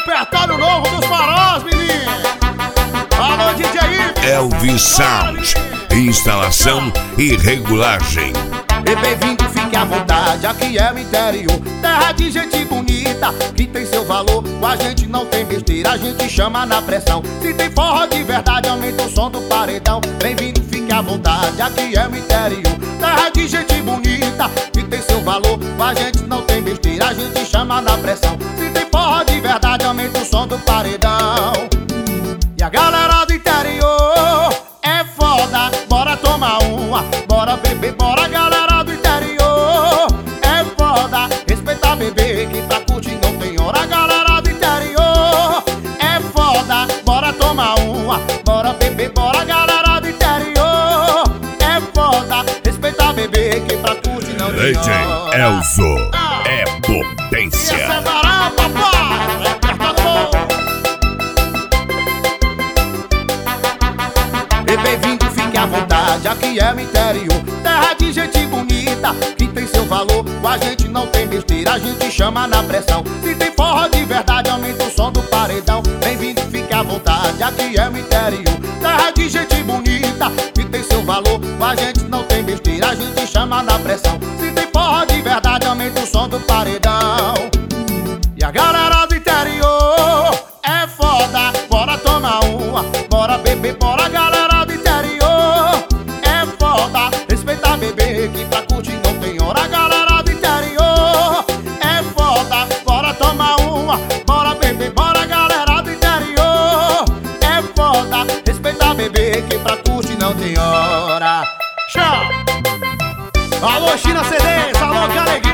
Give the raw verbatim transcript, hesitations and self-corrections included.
repertório novo dos farós, menino. Alô, D J Elvis Sound, instalação e regulagem. E bem-vindo, fique à vontade, aqui é o interior, terra de gente bonita, que tem seu valor, com a gente não tem besteira, a gente chama na pressão. Se tem forró de verdade, aumenta o som do paredão. Bem-vindo, fique à vontade, aqui é o interior, terra de gente bonita, que tem seu valor, com a gente não tem besteira, a gente chama na pressão. Se tem forró de verdade, aumenta o som do paredão. E a galera do interior é foda, bora tomar uma, bora beber, bora galera do interior é foda, respeita bebê, que pra curtir não tem hora. Galera do interior é foda, bora tomar uma, bora beber, bora galera do interior é foda, respeita bebê, que pra curtir não tem D J hora. Elzo Ah, é potência. essa é barata, papai, repertório bom. E bem-vindo, fique à vontade, aqui é o interior, terra de gente bonita, que tem seu valor, com a gente não tem besteira, a gente chama na pressão. Se tem forró de verdade, aumenta o som do paredão. Bem-vindo, fique à vontade, aqui é o interior, terra de gente bonita, que tem seu valor, com a gente não tem besteira, a gente chama na pressão. Se tem forró de verdade, aumenta o som do paredão. E a galera do interior é foda, bora tomar uma, bora beber, bora galera do interior é foda, respeita bebê, que pra curtir não tem hora. Galera do interior é foda, bora tomar uma, bora beber, bora galera do interior é foda, respeita bebê, que pra curtir não tem hora. Tchau! Alô, China C Ds, alô, Calegão.